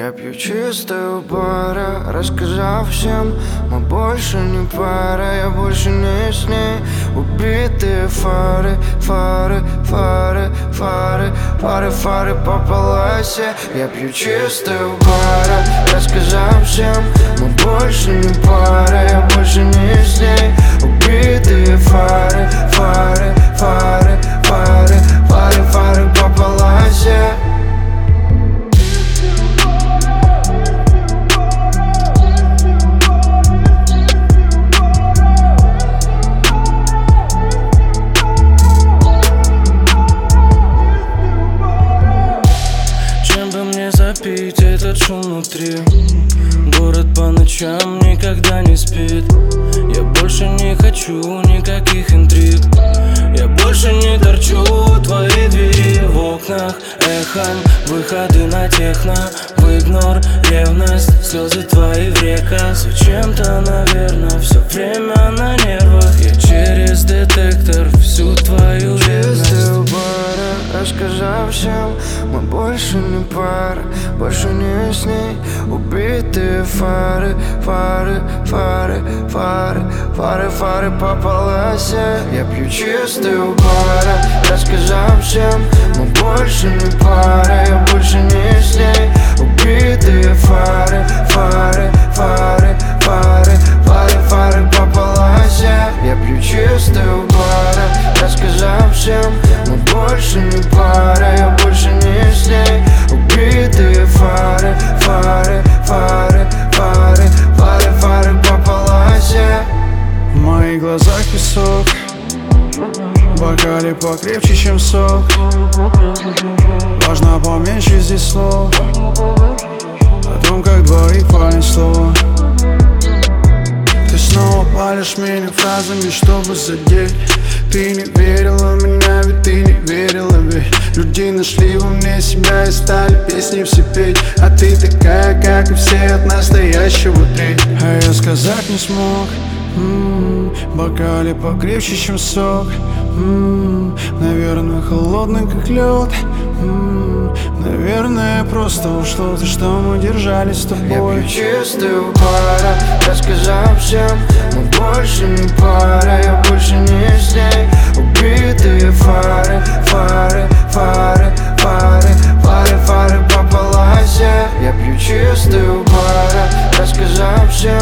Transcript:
Я пью чистую пара, рассказав всем, мы больше не пара, я больше не с ней. Убитые фары, фары, фары, фары, фары, фары по полосе. Я пью чистую пара, рассказав всем, мы больше не пара, я больше не с ней. Убитые фары, фары, фары, фары, фары, фары по полосе. Запить этот шум внутри. Город по ночам никогда не спит. Я больше не хочу никаких интриг. Я больше не торчу у твоей двери. В окнах эхом выходы на техно. В игнор ревность, слезы твои в реках. Зачем-то, наверное, все время на нервах. Я через детектор всю твою ревность. Рассказав всем, мы больше не пара, больше не с ней. Убитые фары, фары, фары, фары, фары, фары по полосе. Я пью чистую пара, рассказав всем, мы больше не пара, я больше не с ней. Убитые фары, фары, фары, фары, фары, фары по полосе. Я пью чистую пара, рассказав всем, мы больше не пара, я больше не с ней. Убитые фары, фары, фары, фары, фары, фары по полосе. В моих глазах песок, в бокале покрепче, чем сок. Важно поменьше здесь слов о том, как двоих понесло. Ты снова палишь меня фразами, чтобы задеть. Ты не верила в меня, ведь ты не верила, ведь люди нашли во мне себя и стали песни все петь. А ты такая, как и все, от настоящего треть. А я сказать не смог. В бокале покрепче, чем сок. Наверное, холодный, как лед. Наверное, просто ушло то, что мы держались с тобой. Я пью чистую пара, рассказав всем, мы больше не пара, я больше не с ней. Убитые фары, фары, фары, фары, фары, фары по полосе. Я пью чистую пара, рассказав всем,